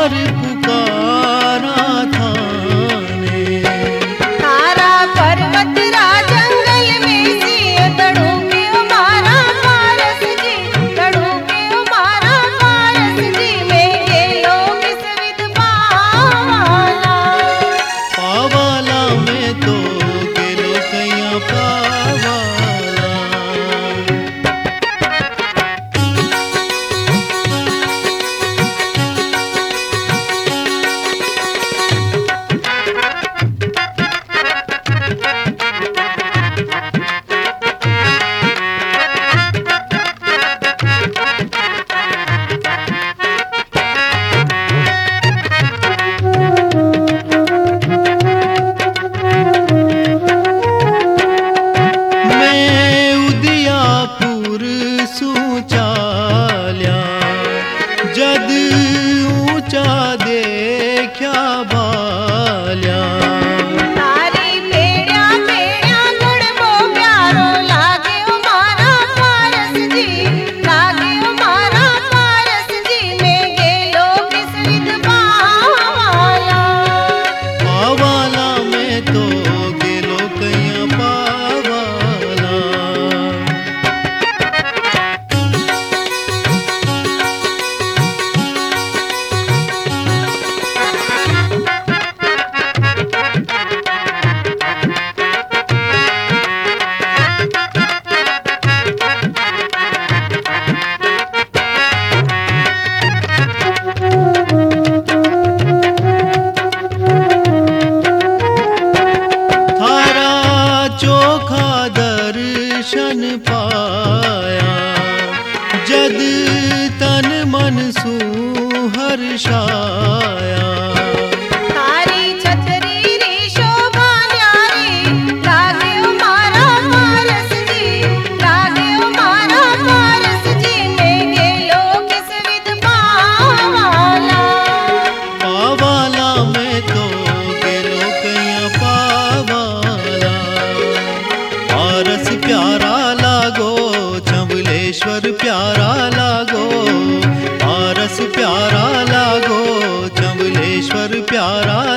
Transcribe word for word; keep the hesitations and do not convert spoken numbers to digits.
और पुकारा थाने। तारा पर्वत रा जंगल में सिंह तड़ू के मारा पारस जी, तड़ू के मारा पारस जी में गेलो किस विध पावाला। पावाला में तो गेलो कैया पावाला। जद ऊंचा देखा बाल्या। तारी पेड़िया पेड़िया गड़बो प्यारो लागे मारा पारस जी, लागे मारा पारस जी में गेलो किस विध पावाला। पावाला में तो गेलो कैया पावाला। चोखा दर्शन पाया जद तन मन सु हर्षाया। तारी छतरी री शोभा न्यारी लागे मारा पारस जी, लागे मारा पारस जी में गेलो किस विध पावाला। पावाला में तो गेलो कैया पावाला। पारस प्यारा लागो चंबलेश्वर प्यारा लागो, पारस प्यारा लागो चंबलेश्वर प्यारा